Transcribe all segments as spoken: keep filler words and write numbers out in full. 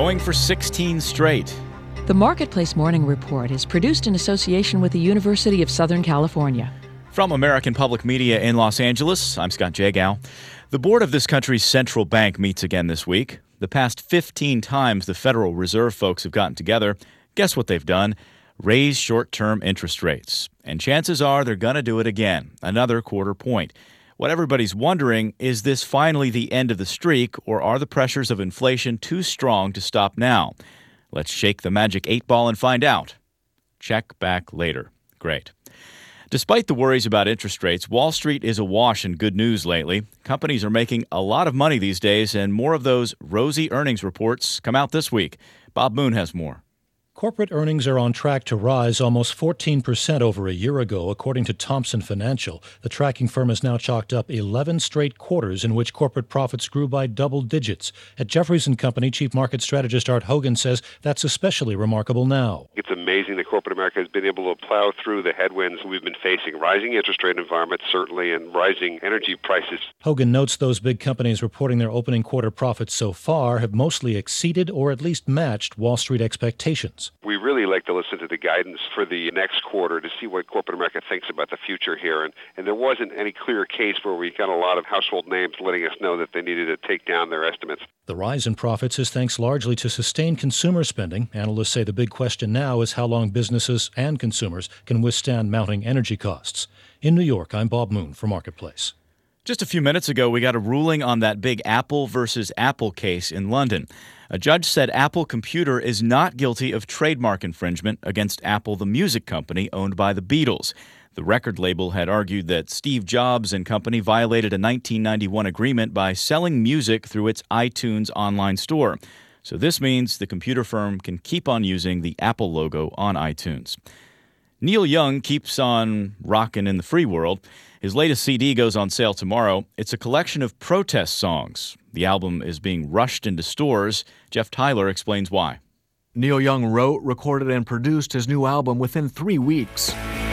going for sixteen straight. The Marketplace Morning Report is produced in association with the University of Southern California. From American Public Media in Los Angeles, I'm Scott Jagow. The board of this country's central bank meets again this week. The past fifteen times the Federal Reserve folks have gotten together, guess what they've done? Raise short-term interest rates. And chances are they're going to do it again, another quarter point. What everybody's wondering, is this finally the end of the streak, or are the pressures of inflation too strong to stop now? Let's shake the magic eight ball and find out. Check back later. Great. Despite the worries about interest rates, Wall Street is awash in good news lately. Companies are making a lot of money these days, and more of those rosy earnings reports come out this week. Bob Moon has more. Corporate earnings are on track to rise almost fourteen percent over a year ago, according to Thomson Financial. The tracking firm has now chalked up eleven straight quarters in which corporate profits grew by double digits. At Jefferies and Company, Chief Market Strategist Art Hogan says that's especially remarkable now. It's amazing that corporate America has been able to plow through the headwinds we've been facing. Rising interest rate environment, certainly, and rising energy prices. Hogan notes those big companies reporting their opening quarter profits so far have mostly exceeded or at least matched Wall Street expectations. We really like to listen to the guidance for the next quarter to see what corporate America thinks about the future here. And, and there wasn't any clear case where we got a lot of household names letting us know that they needed to take down their estimates. The rise in profits is thanks largely to sustained consumer spending. Analysts say the big question now is how long businesses and consumers can withstand mounting energy costs. In New York, I'm Bob Moon for Marketplace. Just a few minutes ago, we got a ruling on that big Apple versus Apple case in London. A judge said Apple Computer is not guilty of trademark infringement against Apple, the music company owned by the Beatles. The record label had argued that Steve Jobs and company violated a nineteen ninety-one agreement by selling music through its iTunes online store. So this means the computer firm can keep on using the Apple logo on iTunes. Neil Young keeps on rocking in the free world. His latest C D goes on sale tomorrow. It's a collection of protest songs. The album is being rushed into stores. Jeff Tyler explains why. Neil Young wrote, recorded, and produced his new album within three weeks.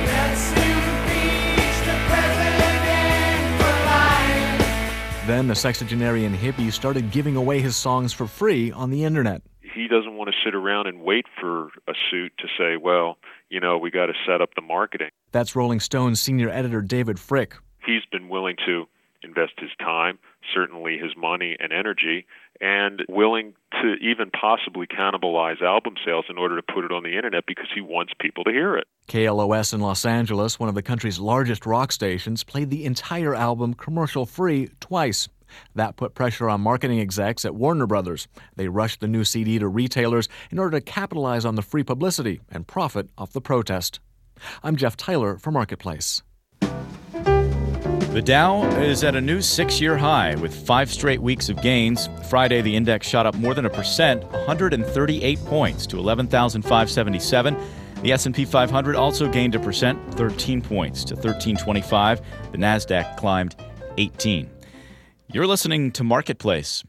Then the sexagenarian hippie started giving away his songs for free on the internet. He doesn't want to sit around and wait for a suit to say, well, you know, we got to set up the marketing. That's Rolling Stone's senior editor David Frick. He's been willing to invest his time, certainly his money and energy, and willing to even possibly cannibalize album sales in order to put it on the internet because he wants people to hear it. K L O S in Los Angeles, one of the country's largest rock stations, played the entire album commercial-free twice. That put pressure on marketing execs at Warner Brothers. They rushed the new C D to retailers in order to capitalize on the free publicity and profit off the protest. I'm Jeff Tyler for Marketplace. The Dow is at a new six-year high with five straight weeks of gains. Friday, the index shot up more than a percent, one hundred thirty-eight points to eleven thousand five hundred seventy-seven. The S and P five hundred also gained a percent, thirteen points to thirteen twenty-five. The Nasdaq climbed eighteen. You're listening to Marketplace.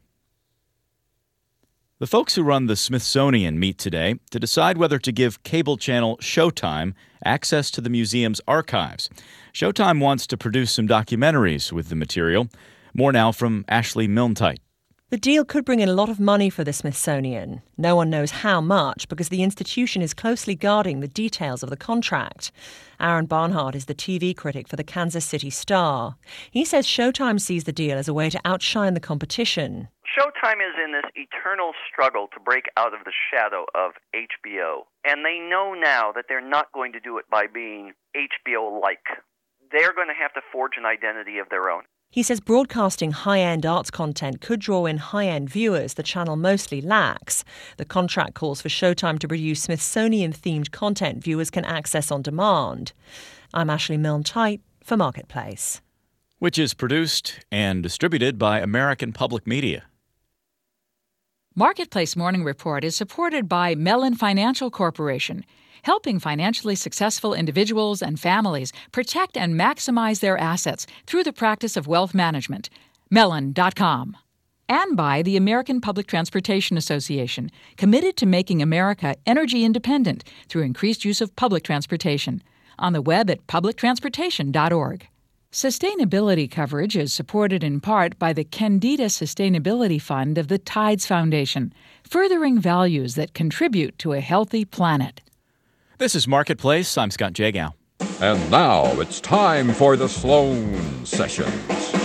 The folks who run the Smithsonian meet today to decide whether to give cable channel Showtime access to the museum's archives. Showtime wants to produce some documentaries with the material. More now from Ashley Milne-Tyte. The deal could bring in a lot of money for the Smithsonian. No one knows how much because the institution is closely guarding the details of the contract. Aaron Barnhart is the T V critic for the Kansas City Star. He says Showtime sees the deal as a way to outshine the competition. Showtime is in this eternal struggle to break out of the shadow of H B O. And they know now that they're not going to do it by being H B O-like. They're going to have to forge an identity of their own. He says broadcasting high-end arts content could draw in high-end viewers the channel mostly lacks. The contract calls for Showtime to produce Smithsonian-themed content viewers can access on demand. I'm Ashley Milne-Tyte for Marketplace. Which is produced and distributed by American Public Media. Marketplace Morning Report is supported by Mellon Financial Corporation, helping financially successful individuals and families protect and maximize their assets through the practice of wealth management. Mellon dot com. And by the American Public Transportation Association, committed to making America energy independent through increased use of public transportation. On the web at public transportation dot org. Sustainability coverage is supported in part by the Candida Sustainability Fund of the Tides Foundation, furthering values that contribute to a healthy planet. This is Marketplace. I'm Scott Jagow. And now it's time for the Sloan Sessions.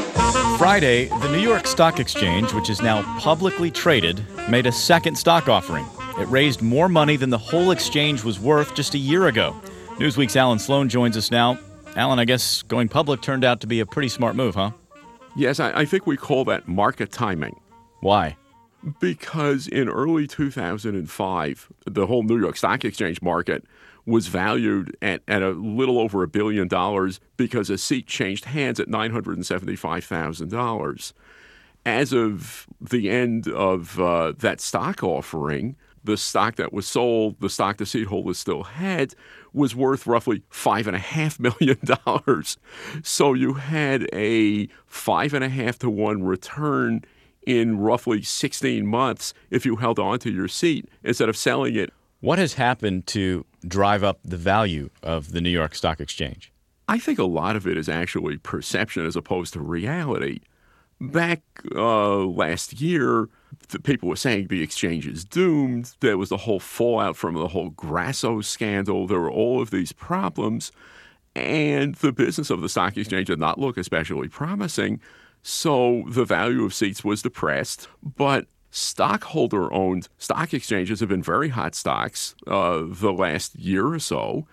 Friday, the New York Stock Exchange, which is now publicly traded, made a second stock offering. It raised more money than the whole exchange was worth just a year ago. Newsweek's Alan Sloan joins us now. Alan, I guess going public turned out to be a pretty smart move, huh? Yes, I, I think we call that market timing. Why? Because in early two thousand five, the whole New York Stock Exchange market was valued at, at a little over a billion dollars because a seat changed hands at nine hundred seventy-five thousand dollars. As of the end of uh, that stock offering, the stock that was sold, the stock the seat holders still had, was worth roughly five and a half million dollars. So you had a five and a half to one return in roughly sixteen months if you held on to your seat instead of selling it. What has happened to drive up the value of the New York Stock Exchange? I think a lot of it is actually perception as opposed to reality. Back uh, last year, the people were saying the exchange is doomed. There was the whole fallout from the whole Grasso scandal. There were all of these problems. And the business of the stock exchange did not look especially promising. So the value of seats was depressed. But stockholder-owned stock exchanges have been very hot stocks uh, the last year or so.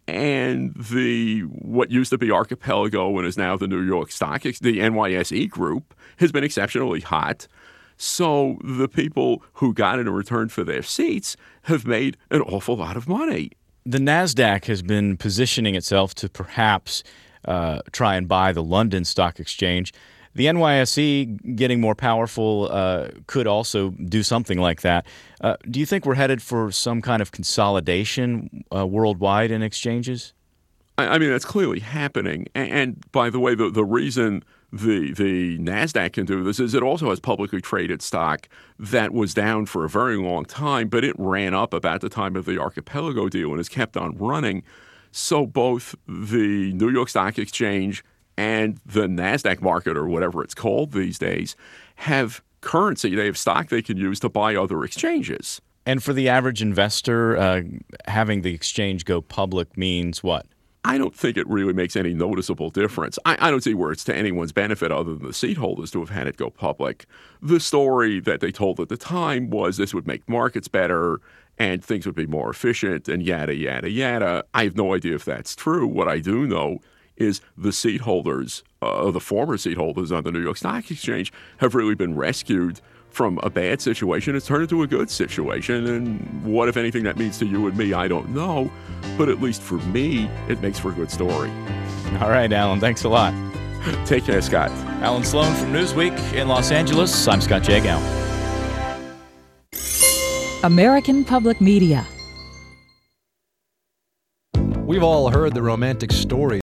And the what used to be Archipelago and is now the New York Stock, Ex- the N Y S E group, has been exceptionally hot. So the people who got it in return for their seats have made an awful lot of money. The NASDAQ has been positioning itself to perhaps uh, try and buy the London Stock Exchange. The N Y S E getting more powerful uh, could also do something like that. Uh, do you think we're headed for some kind of consolidation uh, worldwide in exchanges? I, I mean, that's clearly happening. And, and by the way, the, the reason the the NASDAQ can do this is it also has publicly traded stock that was down for a very long time, but it ran up about the time of the Archipelago deal and has kept on running. So both the New York Stock Exchange and the NASDAQ market, or whatever it's called these days, have currency. They have stock they can use to buy other exchanges. And for the average investor, uh, having the exchange go public means what? I don't think it really makes any noticeable difference. I, I don't see where it's to anyone's benefit other than the seat holders to have had it go public. The story that they told at the time was this would make markets better and things would be more efficient and yada, yada, yada. I have no idea if that's true. What I do know is the seat holders, uh, the former seat holders on the New York Stock Exchange, have really been rescued from a bad situation. It's turned into a good situation. And what, if anything, that means to you and me, I don't know. But at least for me, it makes for a good story. All right, Alan, thanks a lot. Take care, Scott. Alan Sloan from Newsweek in Los Angeles. I'm Scott Jagow. American Public Media. We've all heard the romantic story